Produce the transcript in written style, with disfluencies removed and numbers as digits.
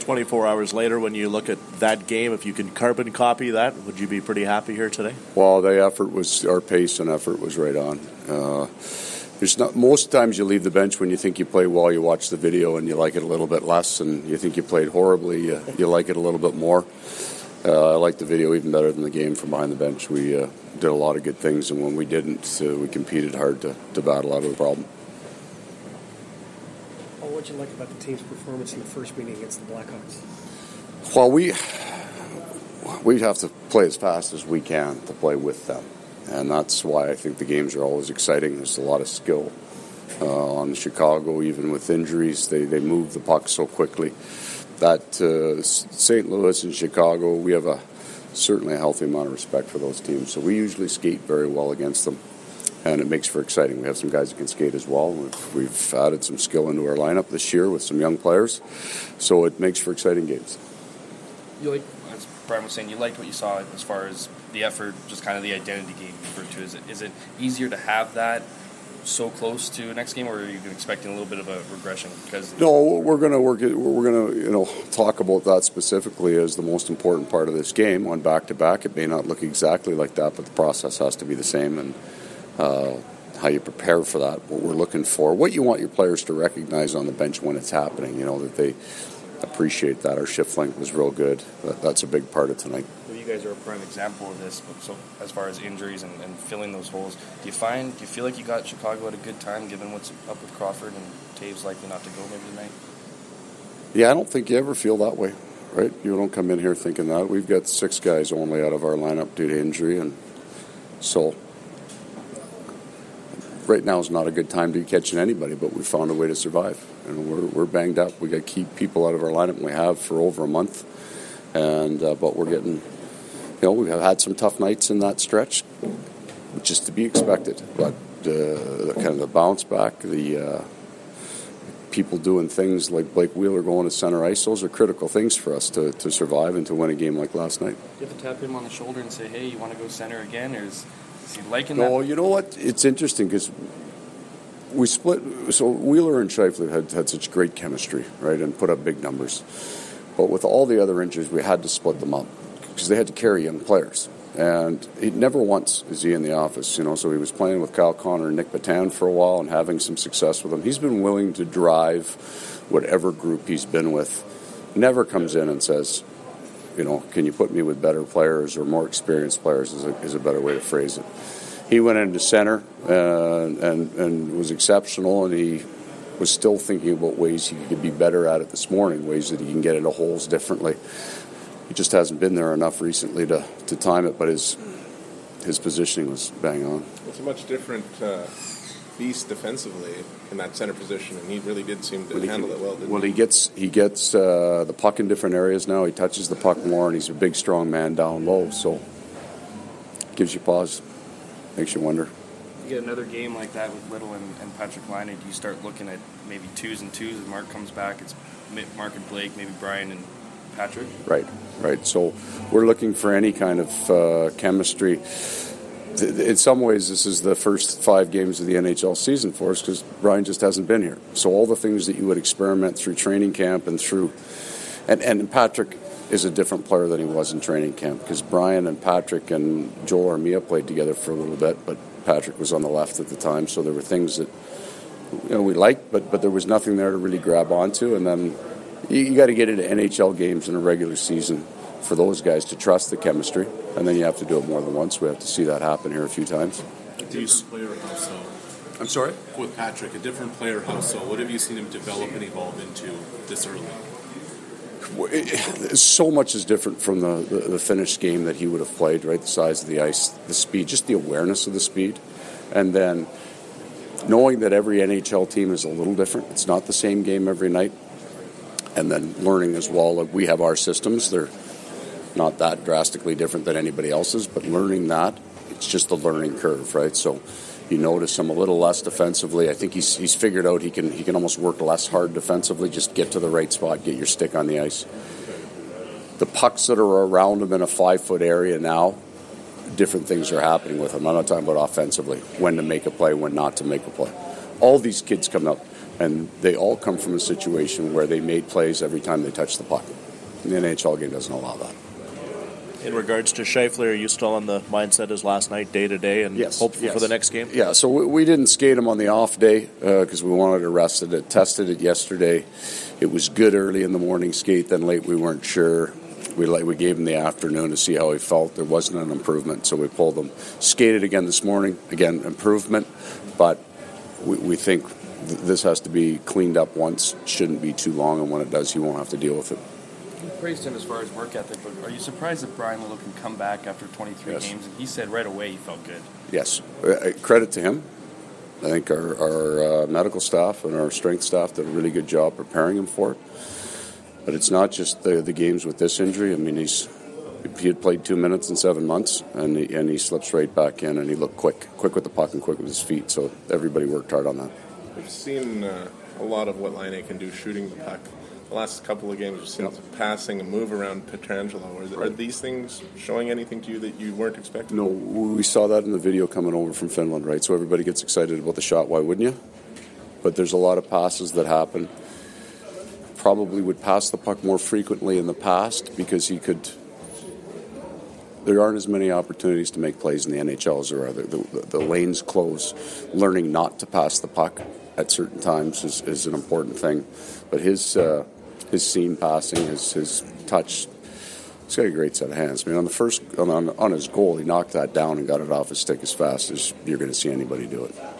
24 hours later, when you look at that game, if you can carbon copy that, would you be pretty happy here today? Well, our pace and effort was right on. Most times you leave the bench when you think you play well, you watch the video and you like it a little bit less, and you think you played horribly, you like it a little bit more. I like the video even better than the game from behind the bench. We did a lot of good things, and when we didn't, we competed hard to battle out of the problem. What did you like about the team's performance in the first meeting against the Blackhawks? Well, we have to play as fast as we can to play with them. And that's why I think the games are always exciting. There's a lot of skill on Chicago, even with injuries. They move the puck so quickly. That St. Louis and Chicago, we have certainly a healthy amount of respect for those teams. So we usually skate very well against them, and it makes for exciting. We have some guys that can skate as well. We've added some skill into our lineup this year with some young players, so it makes for exciting games. As Brian was saying, you liked what you saw as far as the effort, just kind of the identity game you referred to. Is it easier to have that so close to next game, or are you expecting a little bit of a regression? No, we're going to work it. We're going to talk about that specifically as the most important part of this game on back-to-back. It may not look exactly like that, but the process has to be the same, and how you prepare for that, what we're looking for, what you want your players to recognize on the bench when it's happening, that they appreciate that. Our shift length was real good. That's a big part of tonight. Well, you guys are a prime example of this. So as far as injuries and filling those holes, do you feel like you got Chicago at a good time, given what's up with Crawford and Taves likely not to go maybe tonight? Yeah, I don't think you ever feel that way, right? You don't come in here thinking that. We've got 6 guys only out of our lineup due to injury, and so right now is not a good time to be catching anybody, but we found a way to survive. And we're banged up. We got to keep people out of our lineup, and we have for over a month. And but we're getting, we have had some tough nights in that stretch, which is to be expected. But kind of the bounce back, the people doing things like Blake Wheeler going to center ice, those are critical things for us to survive and to win a game like last night. Do you have to tap him on the shoulder and say, hey, you want to go center again, or is he liking that? No, you know what? It's interesting because we split. So Wheeler and Scheifele had such great chemistry, right, and put up big numbers. But with all the other injuries, we had to split them up because they had to carry young players. And he never once is he in the office, so he was playing with Kyle Connor and Nick Batan for a while and having some success with them. He's been willing to drive whatever group he's been with. Never comes in and says, can you put me with better players or more experienced players is a better way to phrase it. He went into center and was exceptional, and he was still thinking about ways he could be better at it this morning, ways that he can get into holes differently. He just hasn't been there enough recently to time it, but his positioning was bang on. It's a much different beast defensively in that center position, and he really did seem to handle it well, didn't he? He gets the puck in different areas now. He touches the puck more, and he's a big, strong man down low, so it gives you pause, makes you wonder. You get another game like that with Little and Patrick Laine, do you start looking at maybe 2s and 2s as Mark comes back? It's Mark and Blake, maybe Brian and Patrick? Right. So we're looking for any kind of chemistry. In some ways, this is the first 5 games of the NHL season for us because Brian just hasn't been here. So all the things that you would experiment through training camp and through... And Patrick is a different player than he was in training camp because Brian and Patrick and Joel Armia played together for a little bit, but Patrick was on the left at the time, so there were things that we liked, but there was nothing there to really grab onto. And then you got to get into NHL games in a regular season for those guys to trust the chemistry, and then you have to do it more than once. We have to see that happen here a few times. A different player also. I'm sorry? With Patrick, a different player also. What have you seen him develop and evolve into this early? So much is different from the finished game that he would have played, right? The size of the ice, the speed, just the awareness of the speed. And then knowing that every NHL team is a little different. It's not the same game every night. And then learning as well, like we have our systems. They're not that drastically different than anybody else's, but learning that, it's just a learning curve, right? So you notice him a little less defensively. I think he's figured out he can almost work less hard defensively, just get to the right spot, get your stick on the ice. The pucks that are around him in a 5-foot area now, different things are happening with him. I'm not talking about offensively, when to make a play, when not to make a play. All these kids come up. And they all come from a situation where they made plays every time they touched the puck. The NHL game doesn't allow that. In regards to Scheifele, are you still on the mindset as last night, day to day, and hopeful for the next game? Yeah, so we didn't skate him on the off day because we wanted to rest it. Tested it yesterday. It was good early in the morning skate, then late we weren't sure. We gave him the afternoon to see how he felt. There wasn't an improvement, so we pulled him. Skated again this morning. Again, improvement, but we think this has to be cleaned up once. It shouldn't be too long, and when it does, he won't have to deal with it. You praised him as far as work ethic, but are you surprised that Brian Little can come back after 23 games? And he said right away he felt good. Yes. Credit to him. I think our medical staff and our strength staff did a really good job preparing him for it. But it's not just the games with this injury. I mean, he had played 2 minutes in 7 months, and he slips right back in, and he looked quick with the puck and quick with his feet. So everybody worked hard on that. We've seen a lot of what Laine can do shooting the puck. The last couple of games, we've seen passing and move around Pietrangelo. Are these things showing anything to you that you weren't expecting? No, we saw that in the video coming over from Finland, right? So everybody gets excited about the shot. Why wouldn't you? But there's a lot of passes that happen. Probably would pass the puck more frequently in the past because he could. There aren't as many opportunities to make plays in the NHL as there are. The lanes close. Learning not to pass the puck at certain times is an important thing. But his seam passing, his touch, he's got a great set of hands. I mean, on his goal, he knocked that down and got it off his stick as fast as you're going to see anybody do it.